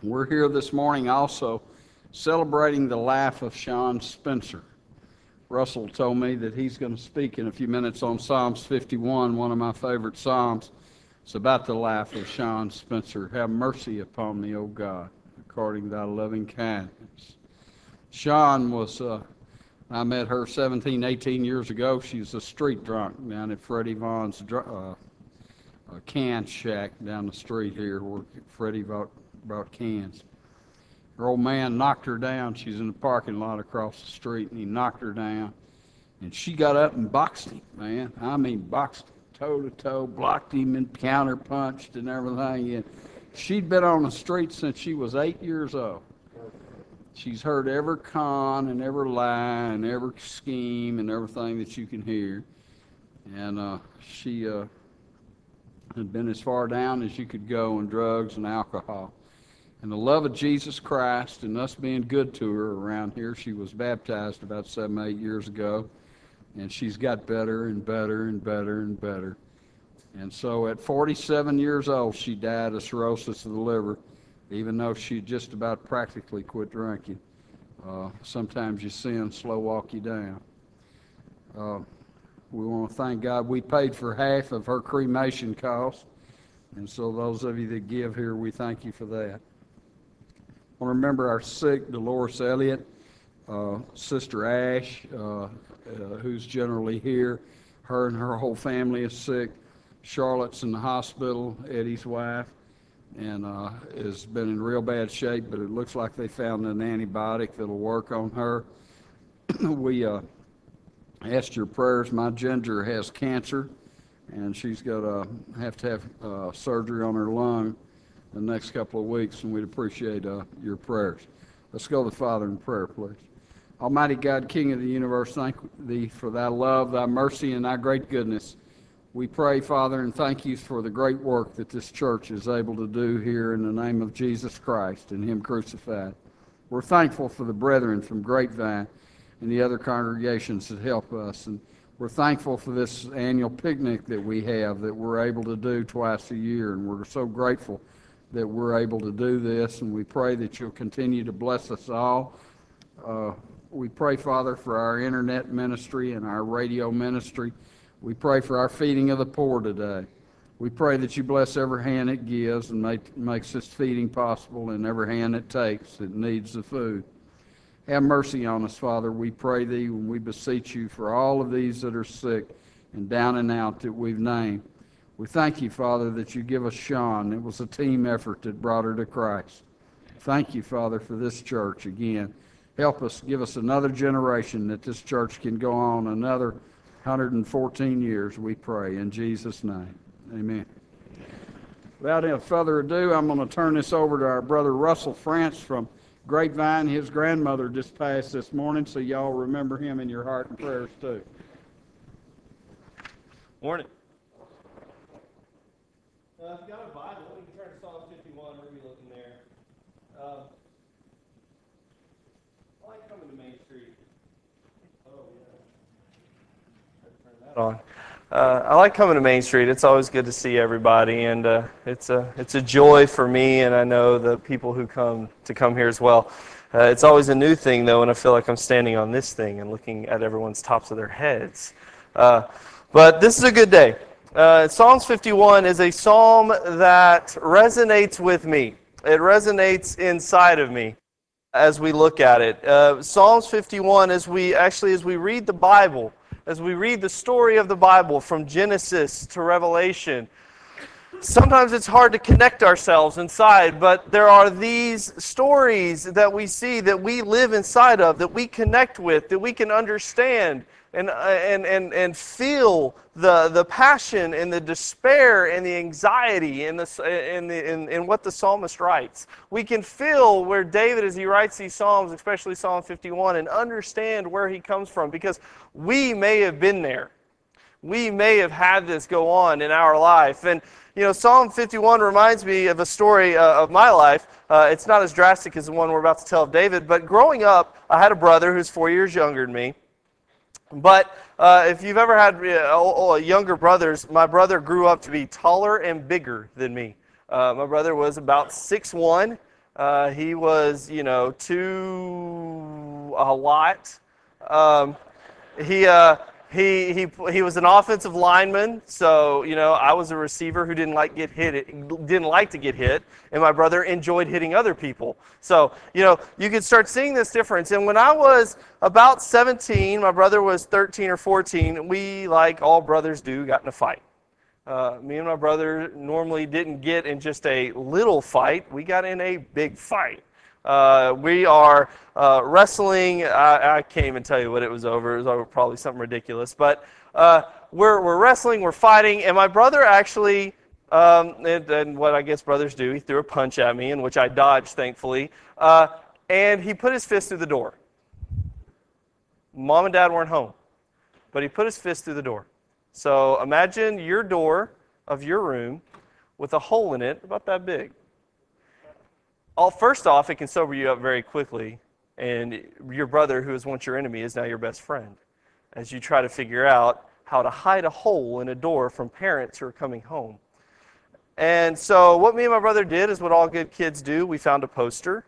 We're here this morning also celebrating the life of Sean Spencer. Russell told me that he's going to speak in a few minutes on Psalms 51, one of my favorite Psalms. It's about the life of Sean Spencer. Have mercy upon me, O God, according to thy loving kindness. Sean was, I met her 17, 18 years ago. She was a street drunk down at Freddie Vaughn's can shack down the street here where Freddie brought cans. Her old man knocked her down. She's in the parking lot across the street, and he knocked her down. And she got up and boxed him, man. I mean, boxed him toe to toe, blocked him and counter-punched and everything. And she'd been on the street since she was 8 years old. She's heard every con and every lie and every scheme and everything that you can hear. And she had been as far down as you could go in drugs and alcohol. And the love of Jesus Christ and us being good to her around here, she was baptized about 7, 8 years ago, and she's got better and better and better and better. And so at 47 years old, she died of cirrhosis of the liver, even though she just about practically quit drinking. Sometimes your sins slow walk you down. We want to thank God. We paid for half of her cremation costs, and so those of you that give here, we thank you for that. I want to remember our sick, Dolores Elliott, Sister Ash, who's generally here. Her and her whole family is sick. Charlotte's in the hospital, Eddie's wife, and has been in real bad shape, but it looks like they found an antibiotic that'll work on her. We asked your prayers. My ginger has cancer, and she's going to have surgery on her lung the next couple of weeks, and we'd appreciate your prayers. Let's go to the Father in prayer, please. Almighty God, King of the universe, thank thee for thy love, thy mercy, and thy great goodness. We pray, Father, and thank you for the great work that this church is able to do here in the name of Jesus Christ and him crucified. We're thankful for the brethren from Grapevine and the other congregations that help us, and we're thankful for this annual picnic that we have that we're able to do twice a year, and we're so grateful that we're able to do this, and we pray that you'll continue to bless us all. We pray, Father, for our internet ministry and our radio ministry. We pray for our feeding of the poor today. We pray that you bless every hand it gives and makes this feeding possible, and every hand it takes that needs the food. Have mercy on us, Father. We pray thee and we beseech you for all of these that are sick and down and out that we've named. We thank you, Father, that you give us Sean. It was a team effort that brought her to Christ. Thank you, Father, for this church again. Help us, give us another generation that this church can go on another 114 years, we pray, in Jesus' name. Amen. Without any further ado, I'm going to turn this over to our brother Russell France from Grapevine. His grandmother just passed this morning, so y'all remember him in your heart and prayers too. Morning. If you've got a Bible, we can turn to Psalm 51. We're going to be looking there. I like coming to Main Street. Oh, yeah. Turn that on. I like coming to Main Street. It's always good to see everybody, and it's a joy for me, and I know the people who come here as well. It's always a new thing, though, and I feel like I'm standing on this thing and looking at everyone's tops of their heads. But this is a good day. Psalms 51 is a psalm that resonates with me. It resonates inside of me as we look at it. Psalms 51, as we read the Bible, as we read the story of the Bible from Genesis to Revelation, sometimes it's hard to connect ourselves inside, but there are these stories that we see that we live inside of, that we connect with, that we can understand and feel the passion and the despair and the anxiety in what the psalmist writes. We can feel where David, as he writes these psalms, especially Psalm 51, and understand where he comes from, because we may have been there. We may have had this go on in our life. And Psalm 51 reminds me of a story of my life. It's not as drastic as the one we're about to tell of David, but growing up, I had a brother who's 4 years younger than me. But if you've ever had younger brothers, my brother grew up to be taller and bigger than me. My brother was about 6'1", He was, too a lot. Um, he, uh, he was an offensive lineman, so I was a receiver who didn't like didn't like to get hit, and my brother enjoyed hitting other people. So you could start seeing this difference. And when I was about 17, my brother was 13 or 14. We, like all brothers do, got in a fight. Me and my brother normally didn't get in just a little fight. We got in a big fight. We are wrestling. I can't even tell you what it was over. It was over probably something ridiculous. But we're wrestling, we're fighting, and my brother actually, and what I guess brothers do, he threw a punch at me, in which I dodged, thankfully, and he put his fist through the door. Mom and Dad weren't home, but he put his fist through the door. So imagine your door of your room with a hole in it about that big. First off, it can sober you up very quickly, and your brother, who is once your enemy, is now your best friend, as you try to figure out how to hide a hole in a door from parents who are coming home. And so what me and my brother did is what all good kids do. We found a poster,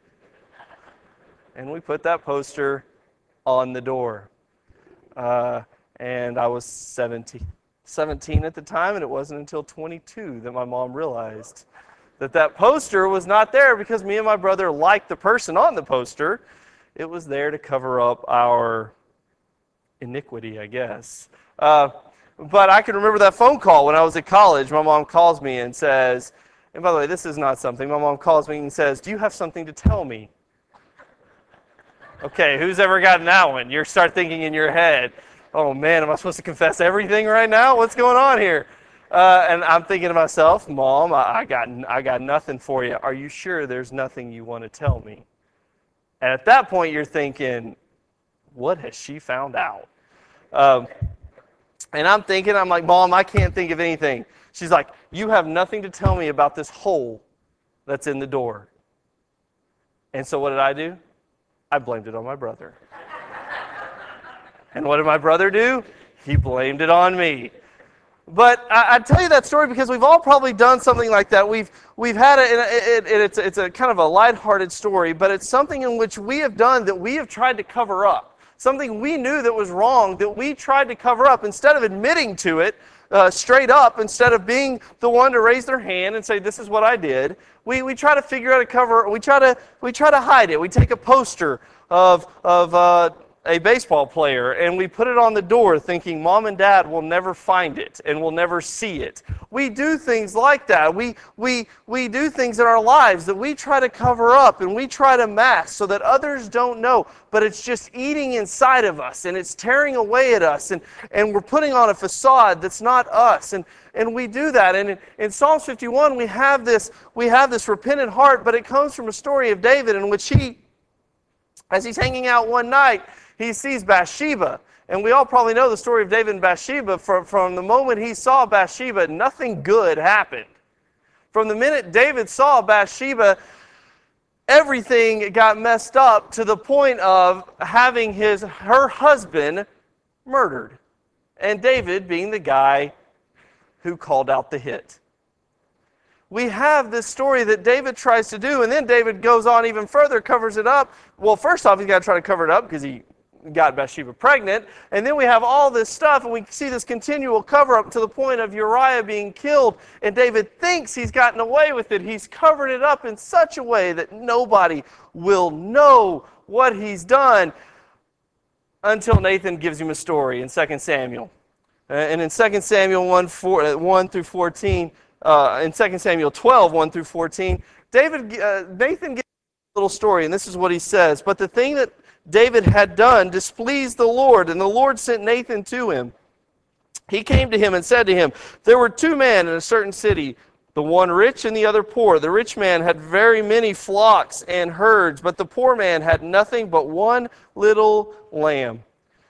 and we put that poster on the door. And I was 17 at the time, and it wasn't until 22 that my mom realized that poster was not there because me and my brother liked the person on the poster. It was there to cover up our iniquity, I guess. But I can remember that phone call when I was at college. My mom calls me and says, and by the way, this is not something. My mom calls me and says, "Do you have something to tell me?" Okay, who's ever gotten that one? You start thinking in your head, oh man, am I supposed to confess everything right now? What's going on here? And I'm thinking to myself, Mom, I got nothing for you. Are you sure there's nothing you want to tell me? And at that point, you're thinking, what has she found out? And I'm like, Mom, I can't think of anything. She's like, you have nothing to tell me about this hole that's in the door. And so what did I do? I blamed it on my brother. And what did my brother do? He blamed it on me. But I tell you that story because we've all probably done something like that. We've had it's a kind of a lighthearted story, but it's something in which we have done that we have tried to cover up. Something we knew that was wrong that we tried to cover up. Instead of admitting to it straight up, instead of being the one to raise their hand and say, this is what I did, we try to figure out a cover. We try to hide it. We take a poster of a baseball player, and we put it on the door thinking Mom and Dad will never find it and will never see it. We do things like that. We do things in our lives that we try to cover up and we try to mask so that others don't know, but it's just eating inside of us and it's tearing away at us, and we're putting on a facade that's not us. And we do that. And in Psalms 51, we have this repentant heart, but it comes from a story of David in which as he's hanging out one night, he sees Bathsheba. And we all probably know the story of David and Bathsheba. From the moment he saw Bathsheba, nothing good happened. From the minute David saw Bathsheba, everything got messed up to the point of having her husband murdered. And David being the guy who called out the hit. We have this story that David tries to do, and then David goes on even further, covers it up. Well, first off, he's got to try to cover it up because he got Bathsheba pregnant, and then we have all this stuff, and we see this continual cover-up to the point of Uriah being killed, and David thinks he's gotten away with it. He's covered it up in such a way that nobody will know what he's done until Nathan gives him a story in 2 Samuel. And in 2 Samuel 1 through 14, in 2 Samuel 12, 1 through 14, Nathan gives a little story, and this is what he says. But the thing that David had done displeased the Lord, and the Lord sent Nathan to him. He came to him and said to him, there were two men in a certain city, the one rich and the other poor. The rich man had very many flocks and herds, but the poor man had nothing but one little lamb,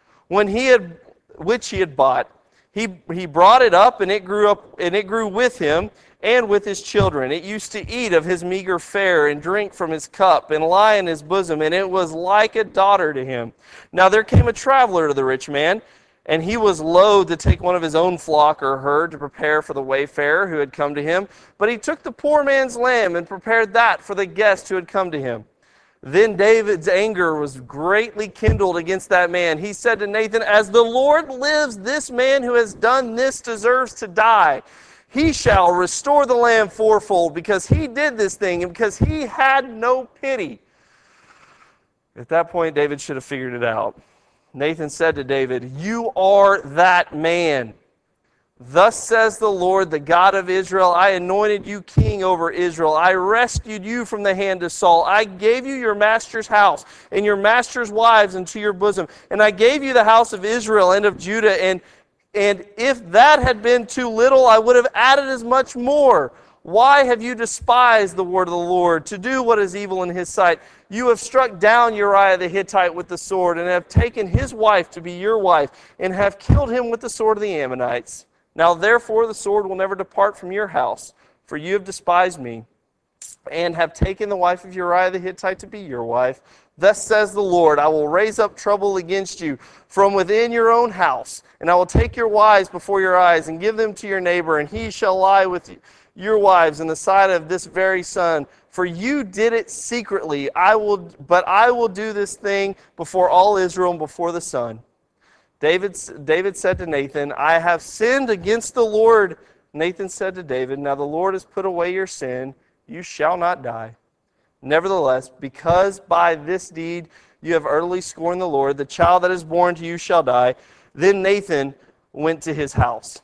which he had bought. He brought it up, and it grew with him and with his children. It used to eat of his meager fare and drink from his cup and lie in his bosom, and it was like a daughter to him. Now there came a traveler to the rich man, And he was loath to take one of his own flock or herd to prepare for the wayfarer who had come to him. But he took the poor man's lamb and prepared that for the guest who had come to him. Then David's anger was greatly kindled against that man. He said to Nathan, "As the Lord lives, this man who has done this deserves to die. He shall restore the lamb fourfold, because he did this thing and because he had no pity." At that point, David should have figured it out. Nathan said to David, "You are that man. Thus says the Lord, the God of Israel, I anointed you king over Israel. I rescued you from the hand of Saul. I gave you your master's house and your master's wives into your bosom. And I gave you the house of Israel and of Judah. And if that had been too little, I would have added as much more. Why have you despised the word of the Lord to do what is evil in his sight? You have struck down Uriah the Hittite with the sword and have taken his wife to be your wife and have killed him with the sword of the Ammonites. Now therefore the sword will never depart from your house, for you have despised me and have taken the wife of Uriah the Hittite to be your wife. Thus says the Lord, I will raise up trouble against you from within your own house, and I will take your wives before your eyes and give them to your neighbor, and he shall lie with your wives in the sight of this very sun. For you did it secretly. But I will do this thing before all Israel and before the sun. David said to Nathan, I have sinned against the Lord. Nathan said to David, now the Lord has put away your sin. You shall not die. Nevertheless, because by this deed you have utterly scorned the Lord, the child that is born to you shall die. Then Nathan went to his house.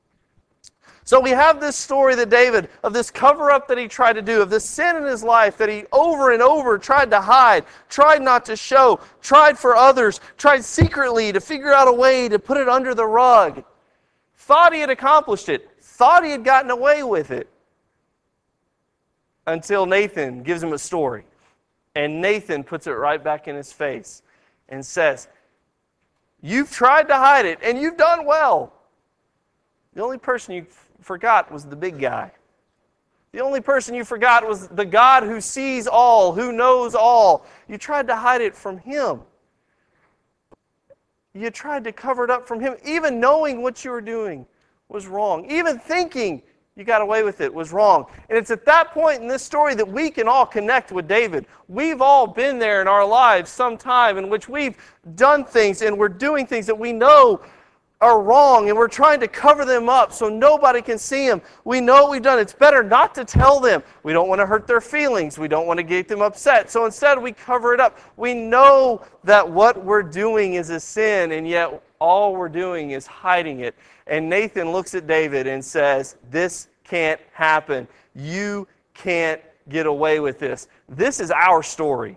So we have this story that David, of this cover-up that he tried to do, of this sin in his life that he over and over tried to hide, tried not to show, tried for others, tried secretly to figure out a way to put it under the rug. Thought he had accomplished it, thought he had gotten away with it, until Nathan gives him a story. And Nathan puts it right back in his face and says, you've tried to hide it, and you've done well. The only person you forgot was the big guy. The only person you forgot was the God who sees all, who knows all. You tried to hide it from him. You tried to cover it up from him. Even knowing what you were doing was wrong. Even thinking you got away with it was wrong. And it's at that point in this story that we can all connect with David. We've all been there in our lives sometime in which we've done things and we're doing things that we know are wrong, and we're trying to cover them up so nobody can see them. We know what we've done. It's better not to tell them. We don't want to hurt their feelings. We don't want to get them upset. So instead we cover it up. We know that what we're doing is a sin, and yet all we're doing is hiding it. And Nathan looks at David and says, this can't happen. You can't get away with this. This is our story.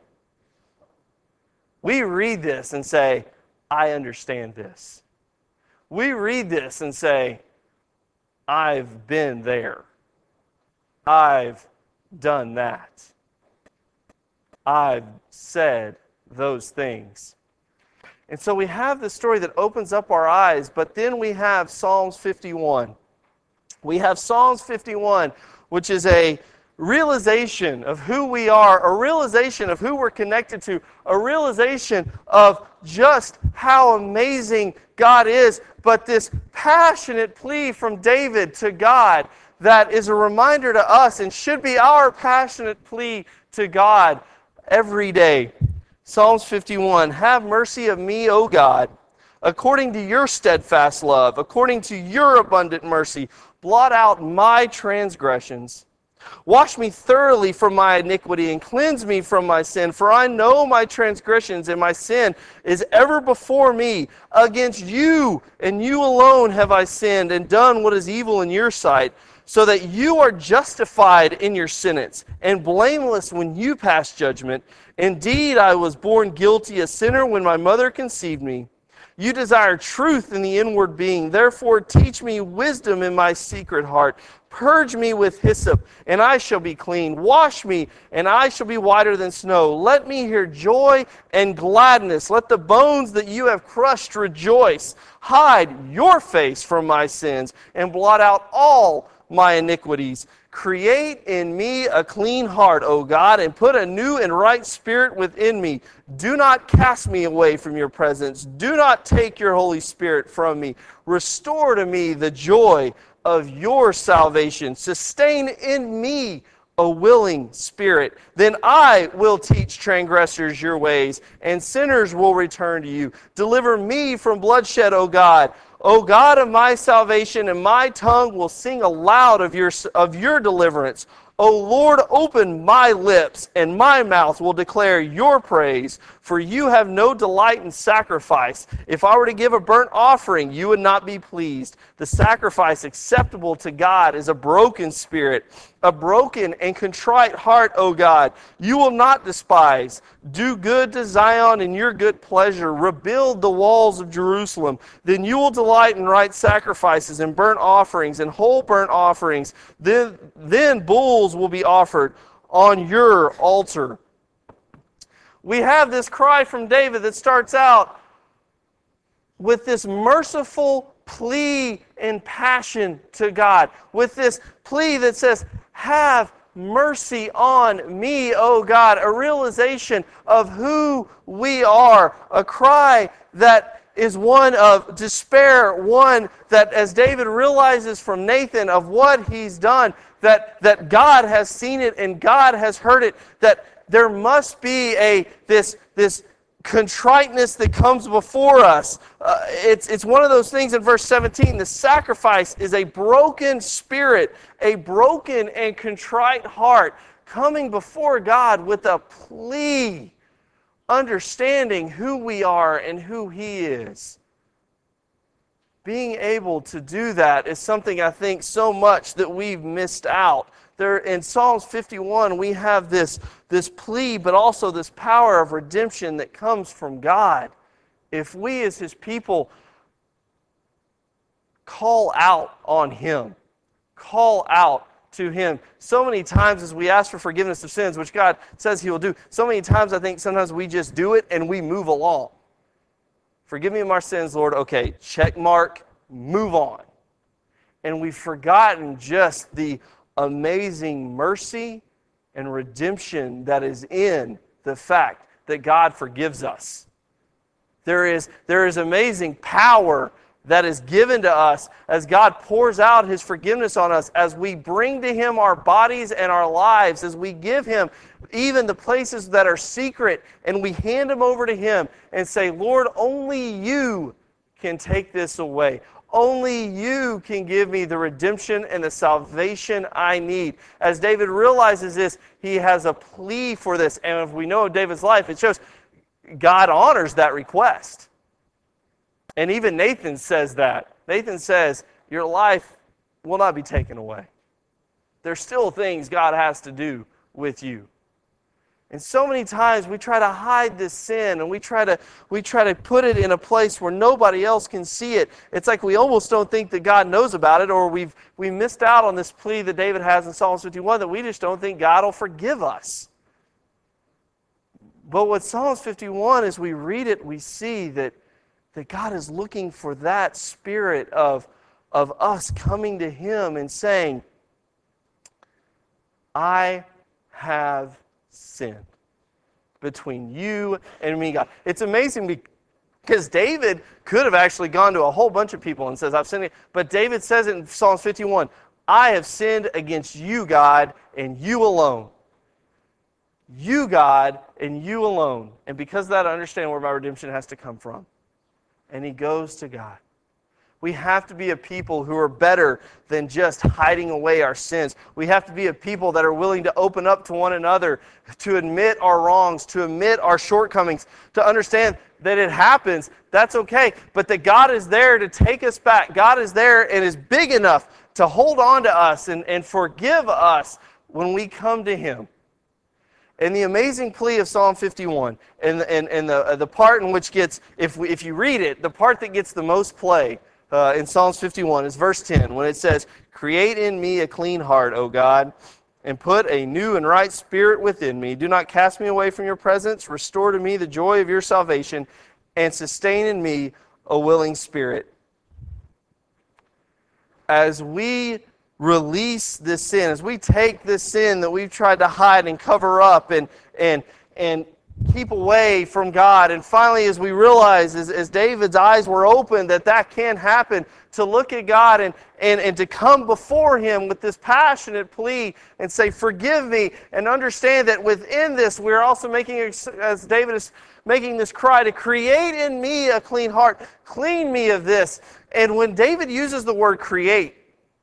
We read this and say, I understand this. We read this and say, I've been there. I've done that. I've said those things. And so we have this story that opens up our eyes, but then we have Psalms 51. We have Psalms 51, which is a realization of who we are, a realization of who we're connected to, a realization of just how amazing God is, but this passionate plea from David to God that is a reminder to us and should be our passionate plea to God every day. Psalms 51, have mercy of me, O God, according to your steadfast love, according to your abundant mercy, blot out my transgressions. Wash me thoroughly from my iniquity and cleanse me from my sin. For I know my transgressions and my sin is ever before me. Against you and you alone have I sinned and done what is evil in your sight, so that you are justified in your sentence and blameless when you pass judgment. Indeed, I was born guilty, a sinner, when my mother conceived me. You desire truth in the inward being. Therefore, teach me wisdom in my secret heart. Purge me with hyssop, and I shall be clean. Wash me, and I shall be whiter than snow. Let me hear joy and gladness. Let the bones that you have crushed rejoice. Hide your face from my sins, and blot out all my iniquities. Create in me a clean heart, O God, and put a new and right spirit within me. Do not cast me away from your presence. Do not take your Holy Spirit from me. Restore to me the joy of your salvation. Sustain in me a willing spirit. Then I will teach transgressors your ways, and sinners will return to you. Deliver me from bloodshed, O God. O God of my salvation, and my tongue will sing aloud of your deliverance. O Lord, open my lips, and my mouth will declare your praise. For you have no delight in sacrifice. If I were to give a burnt offering, you would not be pleased. The sacrifice acceptable to God is a broken spirit, a broken and contrite heart, O God, you will not despise. Do good to Zion in your good pleasure. Rebuild the walls of Jerusalem. Then you will delight in right sacrifices and burnt offerings and whole burnt offerings. Then bulls will be offered on your altar. We have this cry from David that starts out with this merciful plea and passion to God, with this plea that says, have mercy on me, O God, a realization of who we are, a cry that is one of despair, one that, as David realizes from Nathan of what he's done, that God has seen it and God has heard it, that there must be this contriteness that comes before us. It's one of those things in verse 17. The sacrifice is a broken spirit, a broken and contrite heart coming before God with a plea, understanding who we are and who He is. Being able to do that is something I think so much that we've missed out. There in Psalms 51, we have this plea, but also this power of redemption that comes from God. If we as His people call out on Him, call out to Him. So many times as we ask for forgiveness of sins, which God says He will do, so many times I think sometimes we just do it and we move along. Forgive me of my sins, Lord. Okay, check mark, move on. And we've forgotten just the amazing mercy and redemption that is in the fact that God forgives us. There is amazing power that is given to us as God pours out His forgiveness on us, as we bring to Him our bodies and our lives, as we give Him even the places that are secret, and we hand them over to Him and say, Lord, only You can take this away. Only You can give me the redemption and the salvation I need. As David realizes this, he has a plea for this. And if we know David's life, it shows God honors that request. And even Nathan says that. Nathan says, your life will not be taken away. There's still things God has to do with you. And so many times we try to hide this sin, and we try to put it in a place where nobody else can see it. It's like we almost don't think that God knows about it, or we missed out on this plea that David has in Psalms 51 that we just don't think God will forgive us. But what Psalms 51, as we read it, we see that God is looking for that spirit of us coming to Him and saying, I have sinned between you and me, God. It's amazing because David could have actually gone to a whole bunch of people and says, I've sinned. But David says it in Psalms 51, I have sinned against you, God, and you alone. You, God, and you alone. And because of that, I understand where my redemption has to come from. And he goes to God. We have to be a people who are better than just hiding away our sins. We have to be a people that are willing to open up to one another, to admit our wrongs, to admit our shortcomings, to understand that it happens, that's okay, but that God is there to take us back. God is there and is big enough to hold on to us and forgive us when we come to Him. And the amazing plea of Psalm 51, and the part in which gets, if you read it, the part that gets the most play in Psalms 51 is verse 10, when it says, create in me a clean heart, O God, and put a new and right spirit within me. Do not cast me away from your presence. Restore to me the joy of your salvation, and sustain in me a willing spirit. As we release this sin, as we take this sin that we've tried to hide and cover up and keep away from God, and finally as we realize, as David's eyes were opened, that can happen, to look at God and to come before Him with this passionate plea and say, forgive me, and understand that within this we're also making, as David is making this cry, to create in me a clean heart, clean me of this. And when David uses the word create,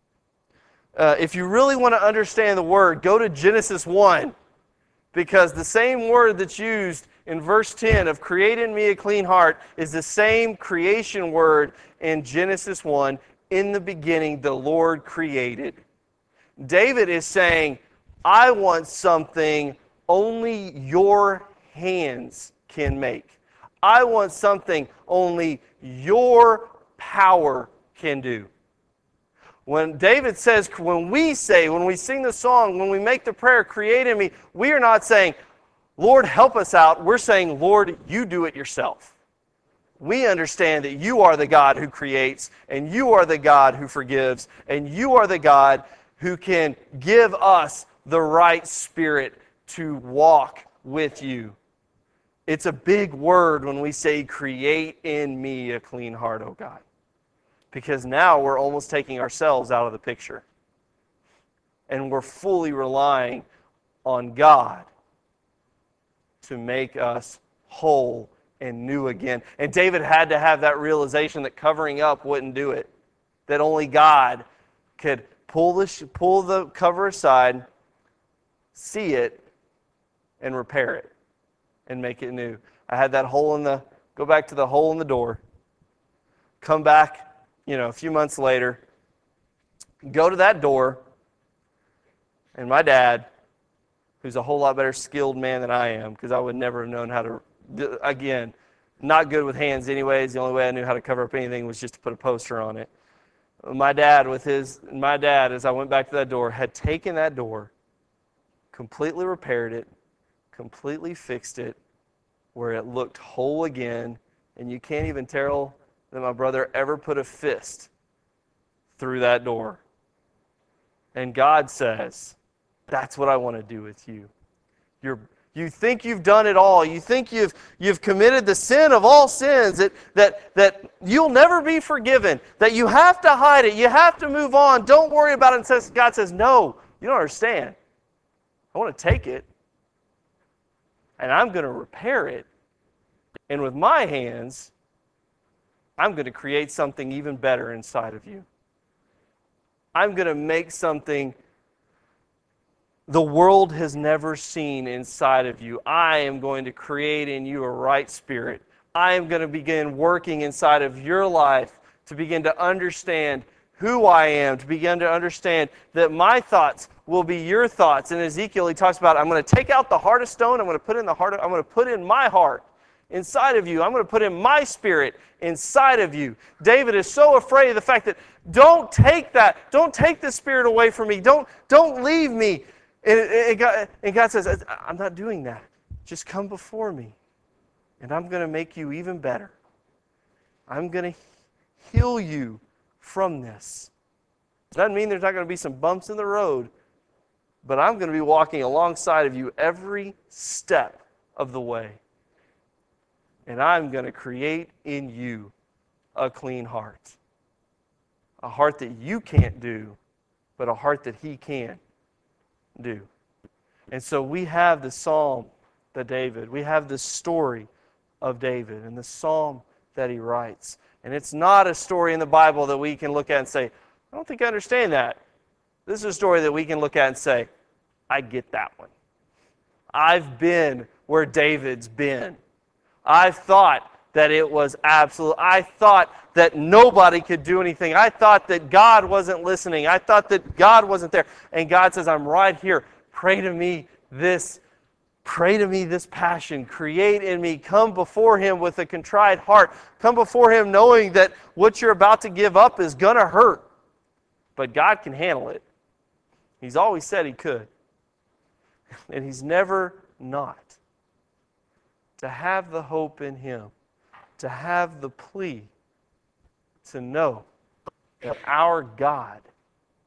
if you really want to understand the word, go to Genesis 1, because the same word that's used in verse 10 of create in me a clean heart is the same creation word in Genesis 1. In the beginning, the Lord created. David is saying, I want something only your hands can make. I want something only your power can do. When David says, when we sing the song, when we make the prayer, create in me, we are not saying, Lord, help us out. We're saying, Lord, you do it yourself. We understand that you are the God who creates, and you are the God who forgives, and you are the God who can give us the right spirit to walk with you. It's a big word when we say, create in me a clean heart, O God. Because now we're almost taking ourselves out of the picture. And we're fully relying on God to make us whole and new again. And David had to have that realization that covering up wouldn't do it. That only God could pull the cover aside, see it, and repair it, and make it new. I had that go back to the hole in the door, come back, a few months later, go to that door, and my dad, who's a whole lot better skilled man than I am, because I would never have known how to, again, not good with hands anyways, the only way I knew how to cover up anything was just to put a poster on it. My dad, as I went back to that door, had taken that door, completely repaired it, completely fixed it, where it looked whole again, and you can't even tell that my brother ever put a fist through that door. And God says, that's what I want to do with you. You think you've done it all. You think you've committed the sin of all sins, that you'll never be forgiven, that you have to hide it, you have to move on, don't worry about it. And God says, no, you don't understand. I want to take it, and I'm going to repair it. And with my hands, I'm going to create something even better inside of you. I'm going to make something the world has never seen inside of you. I am going to create in you a right spirit. I am going to begin working inside of your life to begin to understand who I am, to begin to understand that my thoughts will be your thoughts. And Ezekiel, he talks about, I'm going to take out the heart of stone, I'm going to put in my heart inside of you. I'm going to put in my spirit inside of you. David is so afraid of the fact that don't take the spirit away from me. Don't leave me. And God says, I'm not doing that. Just come before me, and I'm going to make you even better. I'm going to heal you from this. Doesn't mean there's not going to be some bumps in the road, but I'm going to be walking alongside of you every step of the way. And I'm going to create in you a clean heart. A heart that you can't do, but a heart that He can do. And so we have the psalm we have the story of David and the psalm that he writes. And it's not a story in the Bible that we can look at and say, I don't think I understand that. This is a story that we can look at and say, I get that one. I've been where David's been. I thought that it was absolute. I thought that nobody could do anything. I thought that God wasn't listening. I thought that God wasn't there. And God says, I'm right here. Pray to me this passion. Create in me. Come before Him with a contrite heart. Come before Him knowing that what you're about to give up is going to hurt. But God can handle it. He's always said He could. And He's never not. To have the hope in Him, to have the plea, to know that our God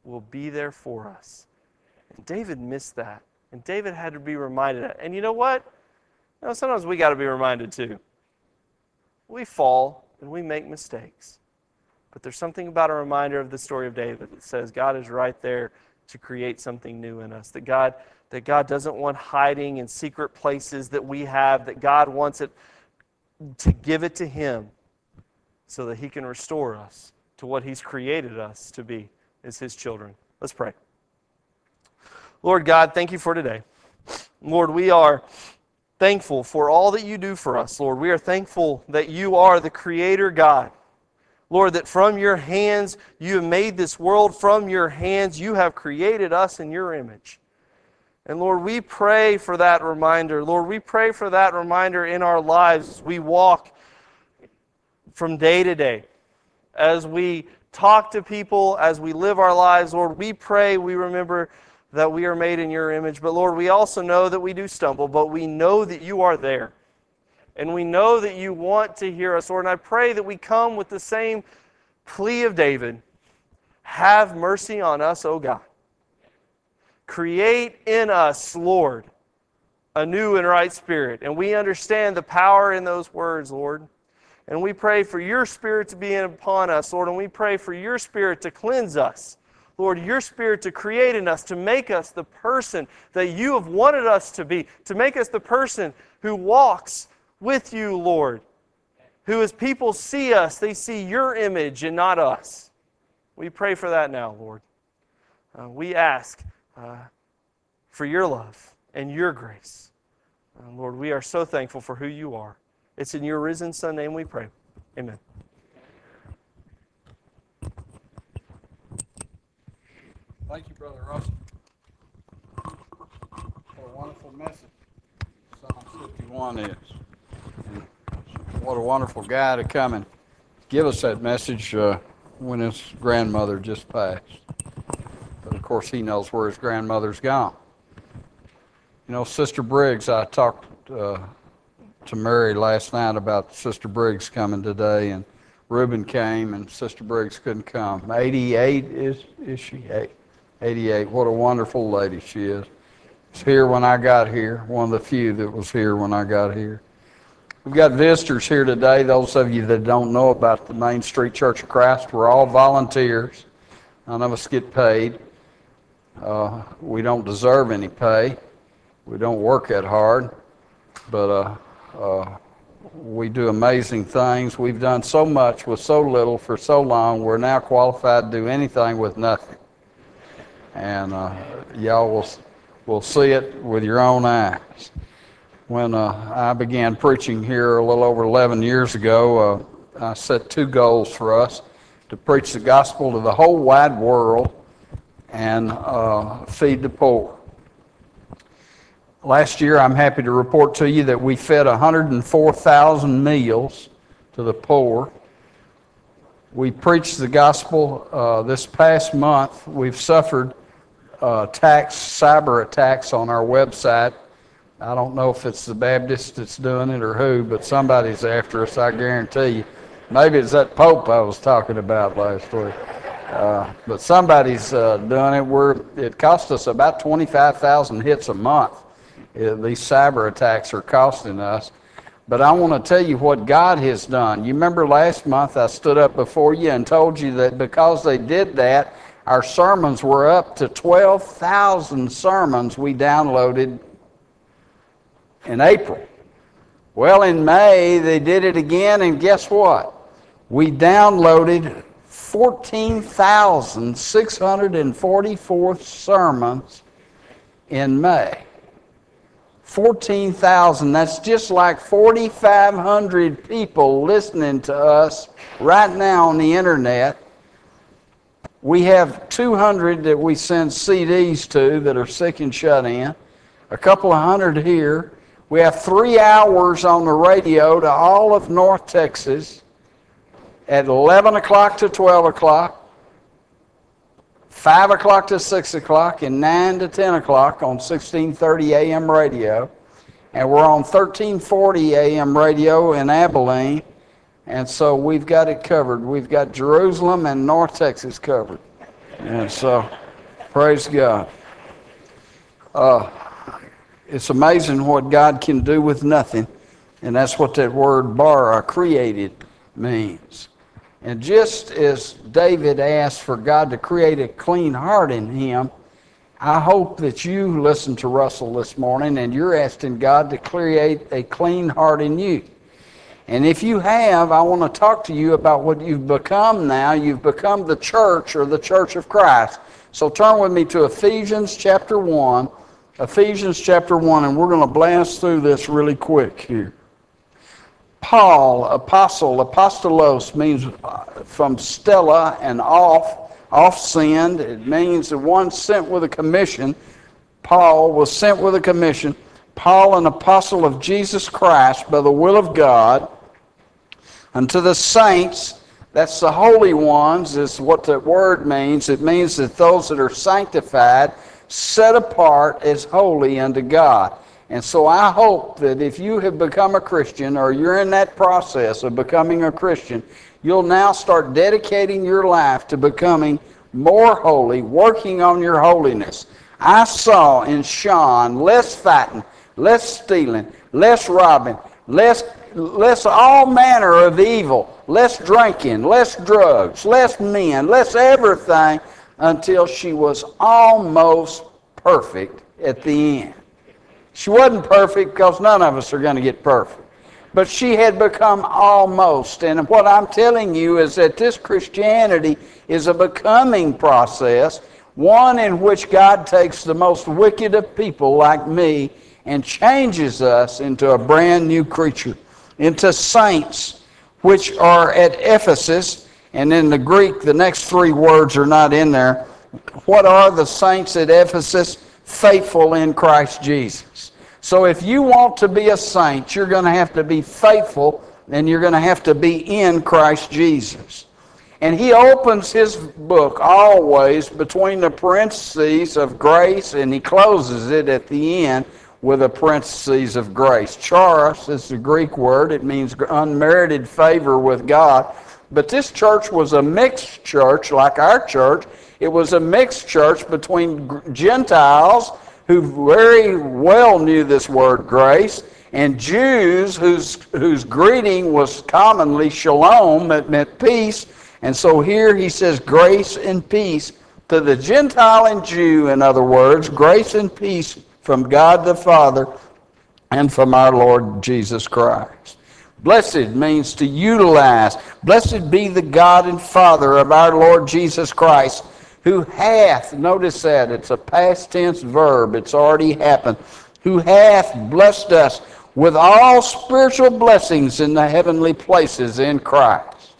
will be there for us. And David missed that. And David had to be reminded of that. And you know what? Sometimes we got to be reminded too. We fall and we make mistakes. But there's something about a reminder of the story of David that says God is right there to create something new in us. That God doesn't want hiding in secret places that we have, that God wants it to give it to Him so that He can restore us to what He's created us to be as His children. Let's pray. Lord God, thank you for today. Lord, we are thankful for all that you do for us. Lord, we are thankful that you are the Creator God. Lord, that from your hands you have made this world. From your hands you have created us in your image. And Lord, we pray for that reminder. Lord, we pray for that reminder in our lives as we walk from day to day. As we talk to people, as we live our lives, Lord, we pray, we remember that we are made in your image. But Lord, we also know that we do stumble, but we know that you are there. And we know that you want to hear us, Lord. And I pray that we come with the same plea of David. Have mercy on us, O God. Create in us, Lord, a new and right spirit. And we understand the power in those words, Lord. And we pray for your Spirit to be upon us, Lord. And we pray for your Spirit to cleanse us. Lord, your Spirit to create in us, to make us the person that you have wanted us to be, to make us the person who walks with you, Lord, who as people see us, they see your image and not us. We pray for that now, Lord. We ask for your love and your grace. Lord, we are so thankful for who you are. It's in your risen Son name we pray. Amen. Thank you, Brother Russell. What a wonderful message Psalm 51 is. And what a wonderful guy to come and give us that message when his grandmother just passed. But of course, he knows where his grandmother's gone. You know, Sister Briggs, I talked to Mary last night about Sister Briggs coming today, and Reuben came, and Sister Briggs couldn't come. 88 is she? 88. What a wonderful lady she is. She's here when I got here, one of the few that was here when I got here. We've got visitors here today. Those of you that don't know about the Main Street Church of Christ, we're all volunteers. None of us get paid. We don't deserve any pay. We don't work that hard, but we do amazing things. We've done so much with so little for so long. We're now qualified to do anything with nothing. And y'all will see it with your own eyes. When I began preaching here a little over 11 years ago, I set two goals for us: to preach the gospel to the whole wide world and feed the poor. Last year, I'm happy to report to you that we fed 104,000 meals to the poor. We preached the gospel this past month. We've suffered cyber attacks on our website. I don't know if it's the Baptist that's doing it or who, but somebody's after us, I guarantee you. Maybe it's that Pope I was talking about last week. But somebody's doing it. It cost us about 25,000 hits a month. These cyber attacks are costing us. But I want to tell you what God has done. You remember last month I stood up before you and told you that because they did that, our sermons were up to 12,000 sermons we downloaded in April. Well, in May, they did it again, and guess what? We downloaded 14,644 sermons in May. 14,000, that's just like 4,500 people listening to us right now on the internet. We have 200 that we send CDs to that are sick and shut in, a couple of hundred here. We have 3 hours on the radio to all of North Texas at 11 o'clock to 12 o'clock, 5 o'clock to 6 o'clock, and 9 to 10 o'clock on 1630 AM radio. And we're on 1340 AM radio in Abilene. And so we've got it covered. We've got Jerusalem and North Texas covered. And so, praise God. It's amazing what God can do with nothing. And that's what that word bara, created, means. And just as David asked for God to create a clean heart in him, I hope that you listen to Russell this morning and you're asking God to create a clean heart in you. And if you have, I want to talk to you about what you've become now. You've become the church, or the church of Christ. So turn with me to Ephesians chapter 1. Ephesians chapter 1, and we're going to blast through this really quick here. Paul, apostle, apostolos, means from stella and off-send. It means the one sent with a commission. Paul was sent with a commission. Paul, an apostle of Jesus Christ by the will of God, unto the saints, that's the holy ones, is what that word means. It means that those that are sanctified, set apart as holy unto God. And so I hope that if you have become a Christian, or you're in that process of becoming a Christian, you'll now start dedicating your life to becoming more holy, working on your holiness. I saw in Sean less fighting, less stealing, less robbing, less all manner of evil, less drinking, less drugs, less men, less everything, until she was almost perfect at the end. She wasn't perfect because none of us are going to get perfect. But she had become almost. And what I'm telling you is that this Christianity is a becoming process, one in which God takes the most wicked of people like me and changes us into a brand new creature, into saints, which are at Ephesus. And in the Greek, the next three words are not in there. What are the saints at Ephesus? Faithful in Christ Jesus. So if you want to be a saint, you're going to have to be faithful, and you're going to have to be in Christ Jesus. And he opens his book always between the parentheses of grace, and he closes it at the end with a parentheses of grace. Charis is the Greek word. It means unmerited favor with God. But this church was a mixed church, like our church. It was a mixed church between Gentiles, who very well knew this word grace, and Jews whose greeting was commonly shalom, that meant peace. And so here he says grace and peace to the Gentile and Jew, in other words, grace and peace from God the Father and from our Lord Jesus Christ. Blessed means to utilize. Blessed be the God and Father of our Lord Jesus Christ, who hath, notice that, it's a past tense verb, it's already happened, who hath blessed us with all spiritual blessings in the heavenly places in Christ.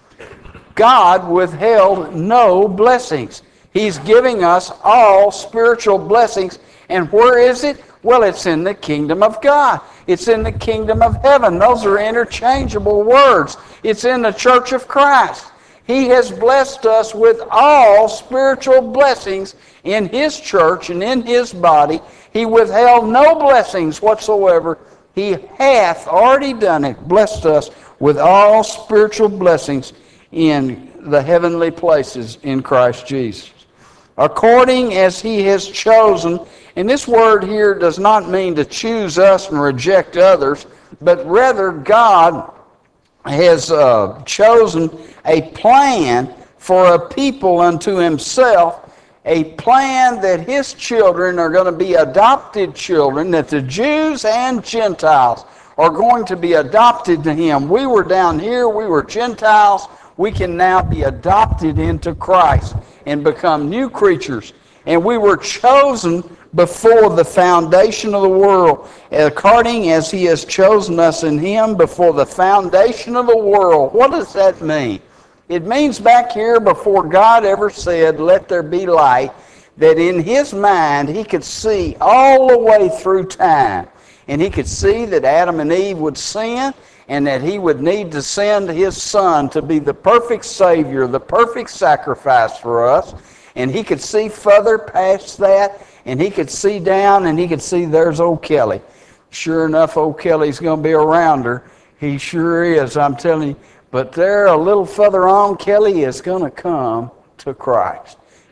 God withheld no blessings. He's giving us all spiritual blessings. And where is it? Well, it's in the kingdom of God. It's in the kingdom of heaven. Those are interchangeable words. It's in the church of Christ. He has blessed us with all spiritual blessings in his church and in his body. He withheld no blessings whatsoever. He hath already done it, blessed us with all spiritual blessings in the heavenly places in Christ Jesus. According as he has chosen, and this word here does not mean to choose us and reject others, but rather God has chosen a plan for a people unto himself, a plan that his children are going to be adopted children, that the Jews and Gentiles are going to be adopted to him. We were down here, we were Gentiles. We can now be adopted into Christ and become new creatures. And we were chosen before the foundation of the world, according as he has chosen us in him before the foundation of the world. What does that mean? It means back here, before God ever said, let there be light, that in his mind he could see all the way through time. And he could see that Adam and Eve would sin, and that he would need to send his son to be the perfect Savior, the perfect sacrifice for us. And he could see further past that, and he could see down, and he could see there's old Kelly. Sure enough, old Kelly's going to be around her. He sure is, I'm telling you. But there, a little further on, Kelly is going to come to Christ.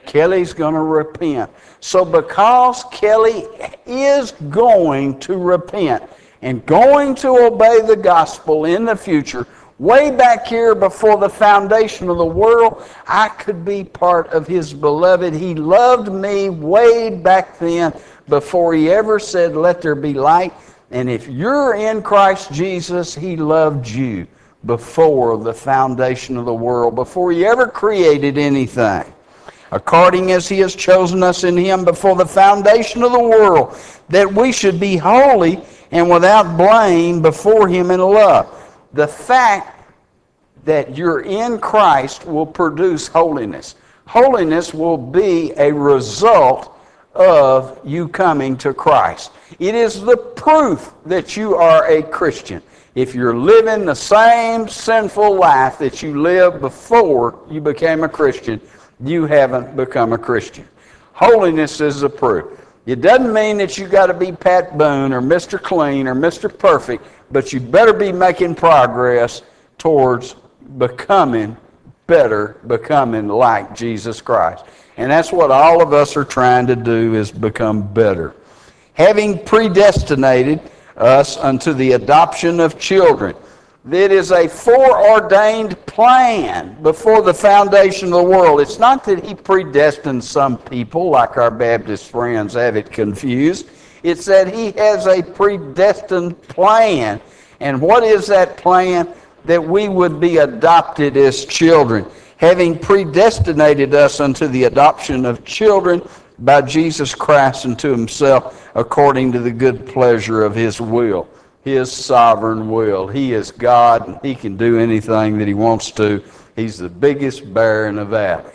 Kelly's going to repent. So because Kelly is going to repent and going to obey the gospel in the future, way back here before the foundation of the world, I could be part of his beloved. He loved me way back then before he ever said, let there be light. And if you're in Christ Jesus, he loved you before the foundation of the world, before he ever created anything. According as he has chosen us in him before the foundation of the world, that we should be holy and without blame before him in love. The fact that you're in Christ will produce holiness. Holiness will be a result of you coming to Christ. It is the proof that you are a Christian. If you're living the same sinful life that you lived before you became a Christian, you haven't become a Christian. Holiness is the proof. It doesn't mean that you got to be Pat Boone or Mr. Clean or Mr. Perfect, but you better be making progress towards becoming better, becoming like Jesus Christ. And that's what all of us are trying to do, is become better. Having predestinated us unto the adoption of children. It is a foreordained plan before the foundation of the world. It's not that he predestined some people, like our Baptist friends have it confused. It's that he has a predestined plan. And what is that plan? That we would be adopted as children. Having predestinated us unto the adoption of children by Jesus Christ unto himself, according to the good pleasure of his will. His sovereign will. He is God, and he can do anything that he wants to. He's the biggest bear in the valley.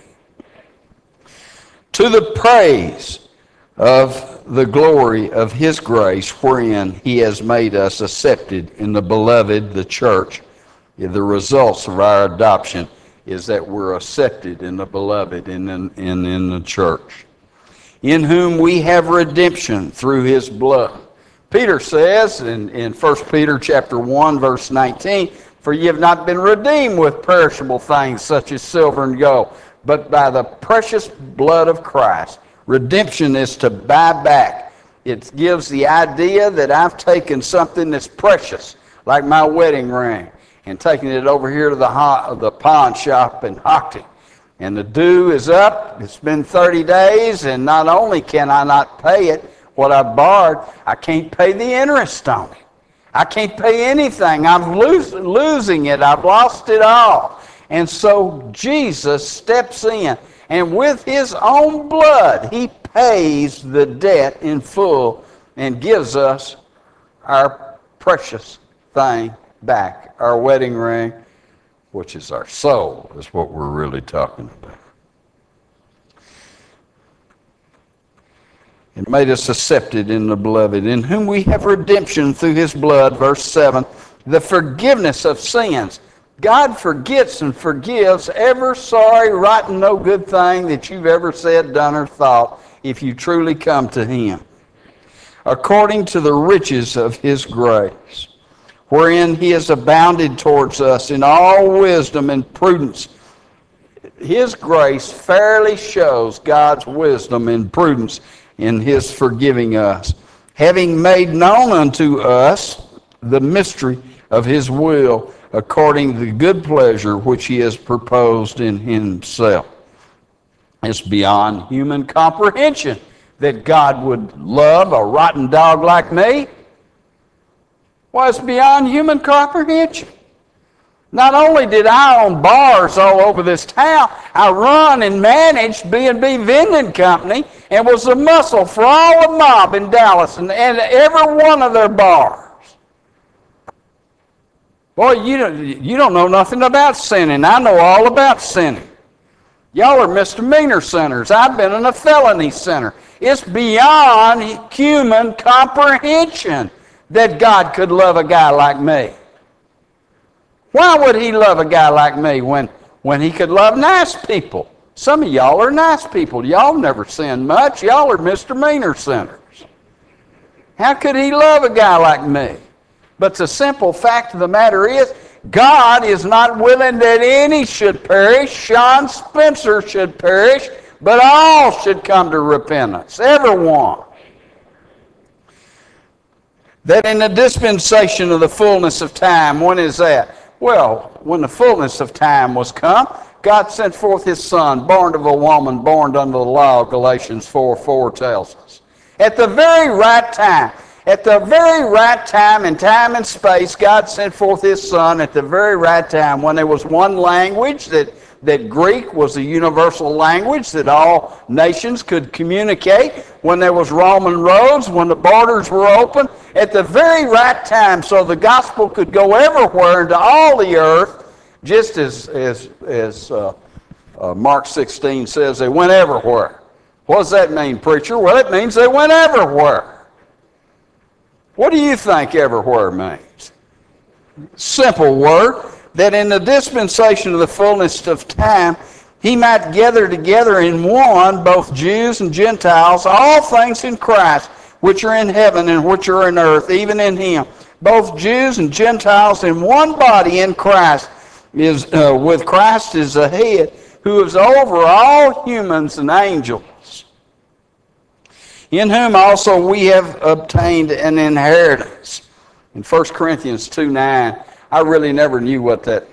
To the praise of the glory of his grace, wherein he has made us accepted in the beloved, the church. The results of our adoption is that we're accepted in the beloved and in the church. In whom we have redemption through his blood. Peter says in 1 Peter chapter 1, verse 19, for ye have not been redeemed with perishable things such as silver and gold, but by the precious blood of Christ. Redemption is to buy back. It gives the idea that I've taken something that's precious, like my wedding ring, and taken it over here to the pawn shop and hocked it. And the due is up. It's been 30 days, and not only can I not pay it, what I borrowed, I can't pay the interest on it. I can't pay anything. I'm losing it. I've lost it all. And so Jesus steps in, and with his own blood, he pays the debt in full and gives us our precious thing back. Our wedding ring, which is our soul, is what we're really talking about. And made us accepted in the beloved, in whom we have redemption through his blood, verse 7, the forgiveness of sins. God forgets and forgives every sorry, rotten, no good thing that you've ever said, done, or thought, if you truly come to him. According to the riches of his grace, wherein he has abounded towards us in all wisdom and prudence. His grace fairly shows God's wisdom and prudence in his forgiving us, having made known unto us the mystery of his will, according to the good pleasure which he has proposed in himself. It's beyond human comprehension that God would love a rotten dog like me. Well, it's beyond human comprehension. Not only did I own bars all over this town, I run and managed B&B Vending Company and was the muscle for all the mob in Dallas and every one of their bars. Boy, you don't know nothing about sinning. I know all about sinning. Y'all are misdemeanor centers. I've been in a felony center. It's beyond human comprehension that God could love a guy like me. Why would he love a guy like me when he could love nice people? Some of y'all are nice people. Y'all never sin much. Y'all are misdemeanor centers. How could he love a guy like me? But the simple fact of the matter is, God is not willing that any should perish. Sean Spencer should perish, but all should come to repentance, everyone. That in the dispensation of the fullness of time, when is that? Well, when the fullness of time was come, God sent forth his Son, born of a woman, born under the law, Galatians 4:4 tells us. At the very right time, in time and space, God sent forth his Son at the very right time when there was one language, that Greek was a universal language that all nations could communicate, when there was Roman roads, when the borders were open, at the very right time, so the gospel could go everywhere into all the earth, just as Mark 16 says, they went everywhere. What does that mean, preacher? Well, it means they went everywhere. What do you think everywhere means? Simple word, that in the dispensation of the fullness of time, he might gather together in one both Jews and Gentiles, all things in Christ, which are in heaven and which are in earth, even in him. Both Jews and Gentiles in one body in Christ, is with Christ as the head, who is over all humans and angels, in whom also we have obtained an inheritance. In 1 Corinthians 2:9, I really never knew what that,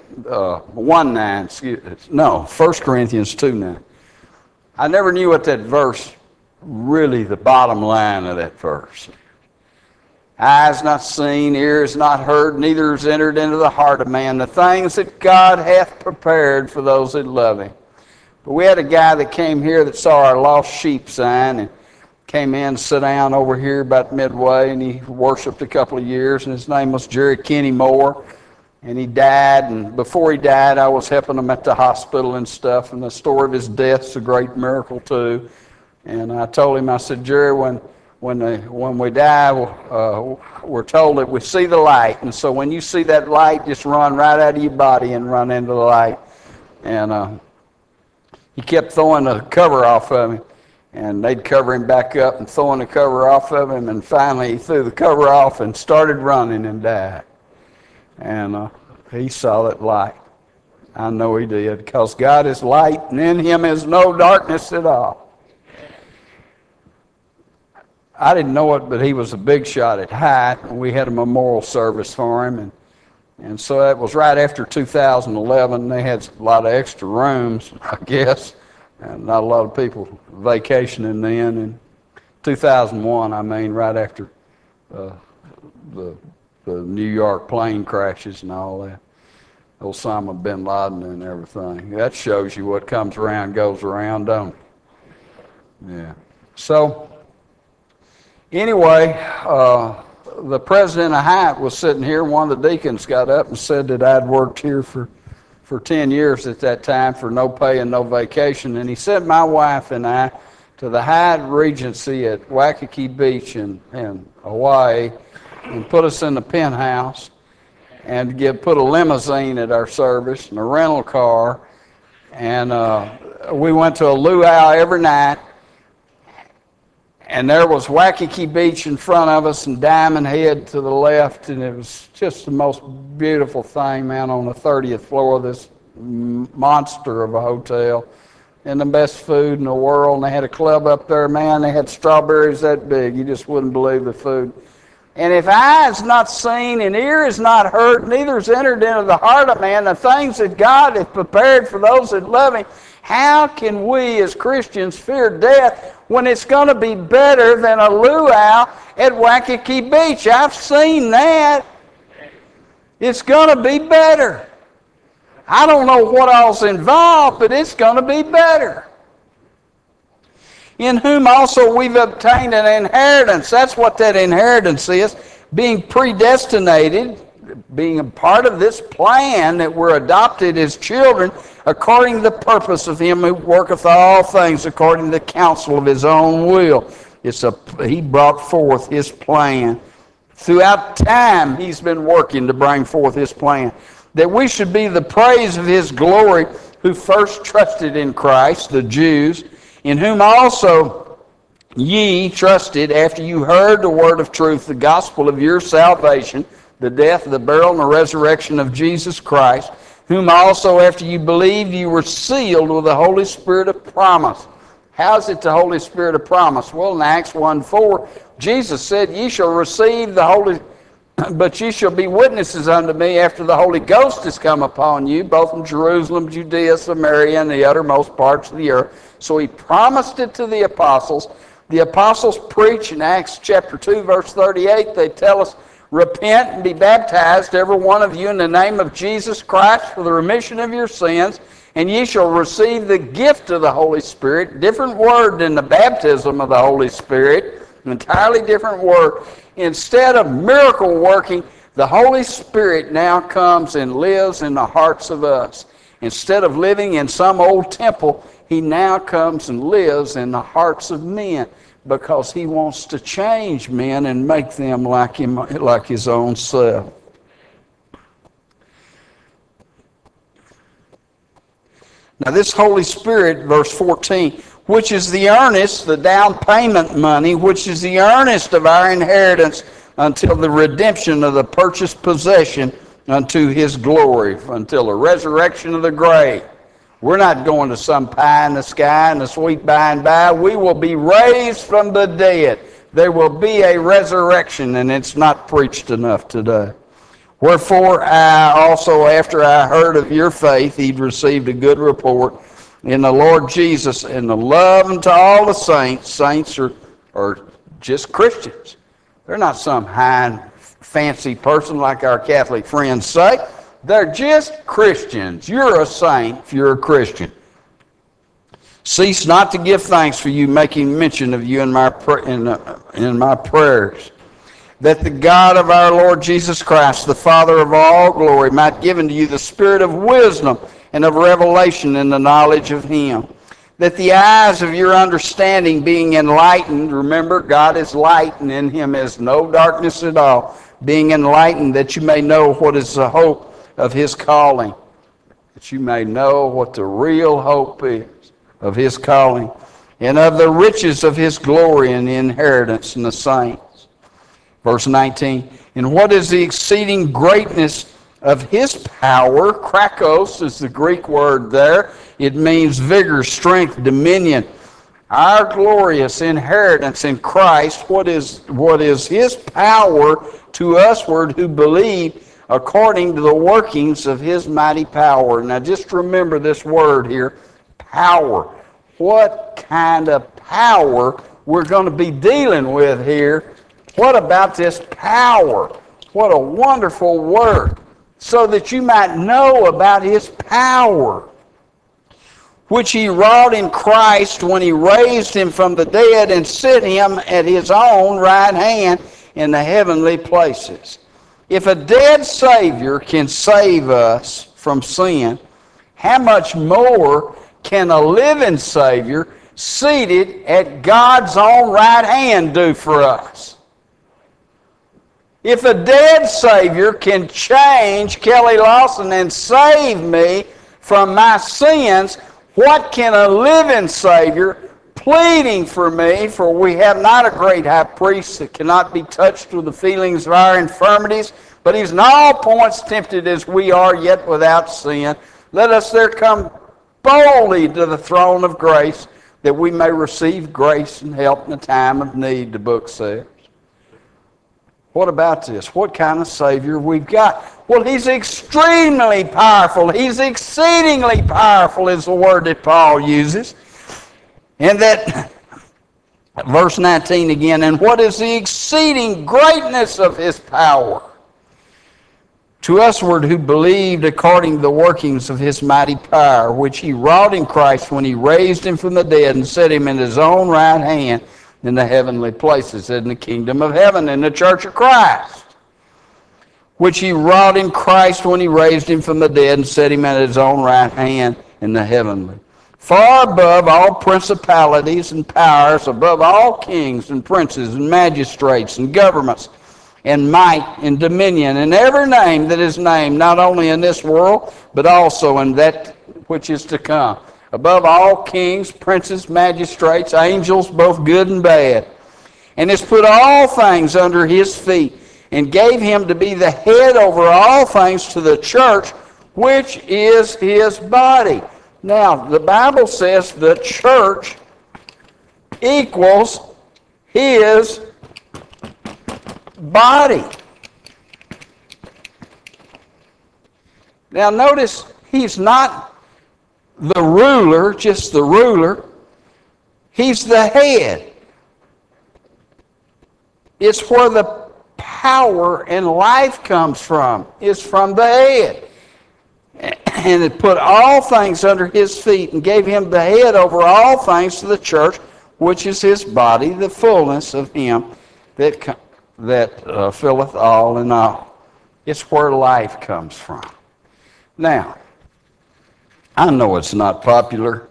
1 Corinthians 2:9. I never knew what that verse, really the bottom line of that verse. Eyes not seen, ears not heard, neither is entered into the heart of man the things that God hath prepared for those that love him. But we had a guy that came here that saw our lost sheep sign and came in, sit down over here about midway, and he worshiped a couple of years, and his name was Jerry Kenny Moore. And he died, and before he died, I was helping him at the hospital and stuff, and the story of his death's a great miracle too. And I told him, I said, Jerry, when we die, we're told that we see the light, and so when you see that light, just run right out of your body and run into the light. And he kept throwing the cover off of him, and they'd cover him back up and throwing the cover off of him, and finally he threw the cover off and started running and died. And he saw that light. I know he did, because God is light, and in him is no darkness at all. I didn't know it, but he was a big shot at height, and we had a memorial service for him. And so that was right after 2011. They had a lot of extra rooms, I guess, and not a lot of people vacationing then. In 2001, I mean, right after the New York plane crashes and all that. Osama bin Laden and everything. That shows you what comes around goes around, don't it? Yeah. So, anyway, the president of Hyatt was sitting here. One of the deacons got up and said that I'd worked here for 10 years at that time for no pay and no vacation. And he sent my wife and I to the Hyatt Regency at Waikiki Beach in Hawaii, and put us in the penthouse, and put a limousine at our service and a rental car, and we went to a luau every night, and there was Waikiki Beach in front of us and Diamond Head to the left, and it was just the most beautiful thing, man, on the 30th floor of this monster of a hotel, and the best food in the world. And they had a club up there, man. They had strawberries that big, you just wouldn't believe the food. And if eye is not seen and ear is not heard, neither is entered into the heart of man the things that God hath prepared for those that love him, how can we as Christians fear death when it's going to be better than a luau at Waikiki Beach? I've seen that. It's going to be better. I don't know what all's involved, but it's going to be better. In whom also we've obtained an inheritance. That's what that inheritance is. Being predestinated, being a part of this plan that we're adopted as children according to the purpose of him who worketh all things according to the counsel of his own will. He brought forth his plan. Throughout time, he's been working to bring forth his plan. That we should be the praise of his glory, who first trusted in Christ, the Jews, in whom also ye trusted after you heard the word of truth, the gospel of your salvation, the death, the burial, and the resurrection of Jesus Christ, whom also after you believed you were sealed with the Holy Spirit of promise, How's it the Holy Spirit of promise? Well, in Acts 1:4, Jesus said, ye shall receive the Holy, but ye shall be witnesses unto me after the Holy Ghost has come upon you, both in Jerusalem, Judea, Samaria, and the uttermost parts of the earth. So he promised it to the apostles. The apostles preach in Acts chapter 2, verse 38. They tell us, repent and be baptized, every one of you, in the name of Jesus Christ for the remission of your sins, and ye shall receive the gift of the Holy Spirit. Different word than the baptism of the Holy Spirit. An entirely different word. Instead of miracle working, the Holy Spirit now comes and lives in the hearts of us. Instead of living in some old temple, he now comes and lives in the hearts of men, because he wants to change men and make them like him, like his own self. Now this Holy Spirit, verse 14, which is the earnest, the down payment money, which is the earnest of our inheritance until the redemption of the purchased possession unto his glory, until the resurrection of the grave. We're not going to some pie in the sky and a sweet by and by. We will be raised from the dead. There will be a resurrection, and it's not preached enough today. Wherefore I also, after I heard of your faith, he'd received a good report in the Lord Jesus and the love unto all the saints. Saints are just Christians. They're not some high and fancy person like our Catholic friends say. They're just Christians. You're a saint if you're a Christian. Cease not to give thanks for you, making mention of you in my prayers, that the God of our Lord Jesus Christ, the Father of all glory, might give unto you the spirit of wisdom and of revelation in the knowledge of him, that the eyes of your understanding being enlightened, remember, God is light, and in him is no darkness at all, being enlightened, that you may know what is the hope of his calling, that you may know what the real hope is of his calling, and of the riches of his glory and the inheritance in the saints. Verse 19, and what is the exceeding greatness of his power? Krakos is the Greek word there. It means vigor, strength, dominion. Our glorious inheritance in Christ, what is his power to usward who believe, according to the workings of his mighty power. Now just remember this word here, power. What kind of power we're going to be dealing with here? What about this power? What a wonderful word. So that you might know about his power, which he wrought in Christ when he raised him from the dead and set him at his own right hand in the heavenly places. If a dead Savior can save us from sin, how much more can a living Savior seated at God's own right hand do for us? If a dead Savior can change Kelly Lawson and save me from my sins, what can a living Savior pleading for me? For we have not a great high priest that cannot be touched with the feelings of our infirmities, but he's in all points tempted as we are, yet without sin. Let us there come boldly to the throne of grace, that we may receive grace and help in the time of need, the book says. What about this? What kind of Savior we've got? Well, he's extremely powerful. He's exceedingly powerful is the word that Paul uses. And that, verse 19 again, and what is the exceeding greatness of his power? To usward who believed according to the workings of his mighty power, which he wrought in Christ when he raised him from the dead and set him in his own right hand in the heavenly places, in the kingdom of heaven, in the church of Christ, which he wrought in Christ when he raised him from the dead and set him at his own right hand in the heavenly. Far above all principalities and powers, above all kings and princes and magistrates and governments and might and dominion and every name that is named, not only in this world, but also in that which is to come. Above all kings, princes, magistrates, angels, both good and bad. And has put all things under his feet, and gave him to be the head over all things to the church, which is his body. Now, the Bible says the church equals his body. Now notice, he's not the ruler, just the ruler. He's the head. It's where the power and life comes from. It's from the head. And it put all things under his feet and gave him the head over all things to the church, which is his body, the fullness of him that filleth all in all. It's where life comes from. Now, I know it's not popular,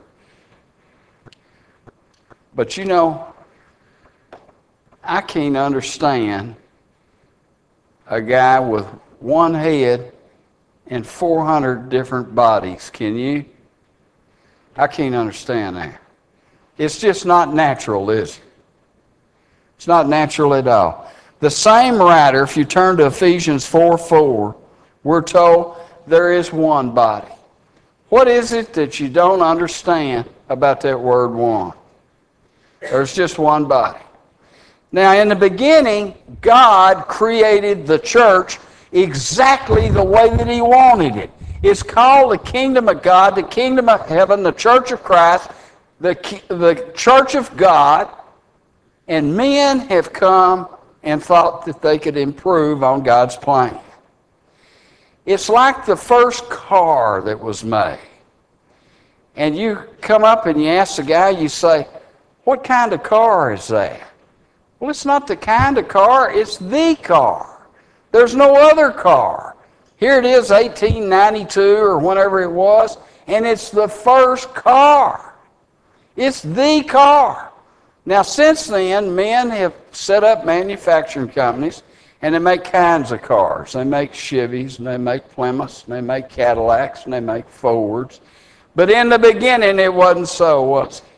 but you know, I can't understand a guy with one head and 400 different bodies. Can you? I can't understand that. It's just not natural, is it? It's not natural at all. The same writer, if you turn to Ephesians 4:4, we're told there is one body. What is it that you don't understand about that word one? There's just one body. Now, in the beginning, God created the church exactly the way that he wanted it. It's called the kingdom of God, the kingdom of heaven, the church of Christ, the church of God, and men have come and thought that they could improve on God's plan. It's like the first car that was made. And you come up and you ask the guy, you say, what kind of car is that? Well, it's not the kind of car, it's the car. There's no other car. Here it is, 1892 or whenever it was, and it's the first car. It's the car. Now, since then, men have set up manufacturing companies, and they make kinds of cars. They make Chevys, and they make Plymouths, and they make Cadillacs, and they make Fords. But in the beginning, it wasn't so, was it?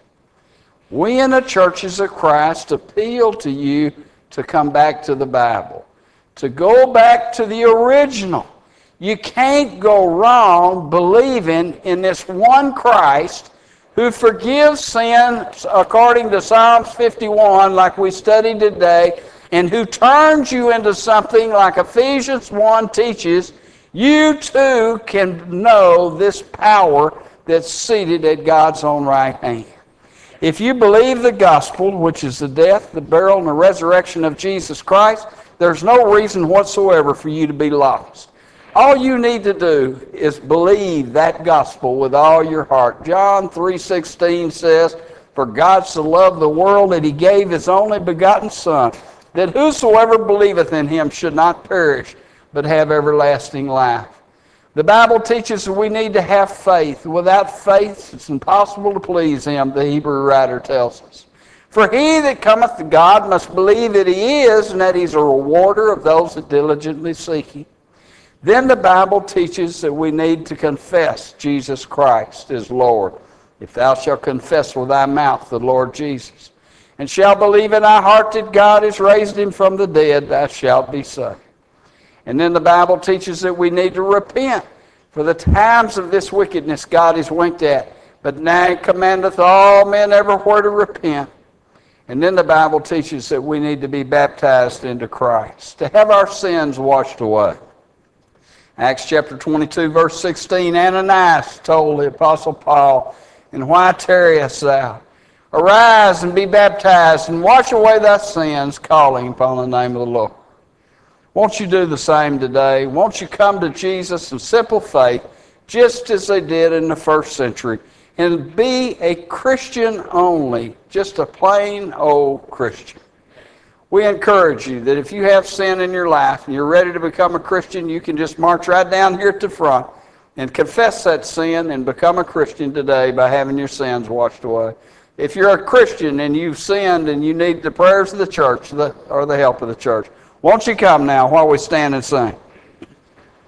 We in the churches of Christ appeal to you to come back to the Bible, to go back to the original. You can't go wrong believing in this one Christ who forgives sin according to Psalms 51, like we studied today, and who turns you into something like Ephesians 1 teaches. You too can know this power that's seated at God's own right hand. If you believe the gospel, which is the death, the burial, and the resurrection of Jesus Christ, there's no reason whatsoever for you to be lost. All you need to do is believe that gospel with all your heart. John 3:16 says, for God so loved the world that he gave his only begotten Son, that whosoever believeth in him should not perish, but have everlasting life. The Bible teaches that we need to have faith. Without faith, it's impossible to please him, the Hebrew writer tells us. For he that cometh to God must believe that he is, and that he's a rewarder of those that diligently seek him. Then the Bible teaches that we need to confess Jesus Christ as Lord. If thou shalt confess with thy mouth the Lord Jesus, and shalt believe in thy heart that God has raised him from the dead, thou shalt be saved. And then the Bible teaches that we need to repent. For the times of this wickedness God is winked at, but now he commandeth all men everywhere to repent. And then the Bible teaches that we need to be baptized into Christ, to have our sins washed away. Acts chapter 22, verse 16, Ananias told the Apostle Paul, and why tarriest thou? Arise and be baptized, and wash away thy sins, calling upon the name of the Lord. Won't you do the same today? Won't you come to Jesus in simple faith, just as they did in the first century, and be a Christian only, just a plain old Christian? We encourage you that if you have sin in your life and you're ready to become a Christian, you can just march right down here at the front and confess that sin and become a Christian today by having your sins washed away. If you're a Christian and you've sinned and you need the prayers of the church or the help of the church, won't you come now while we stand and sing?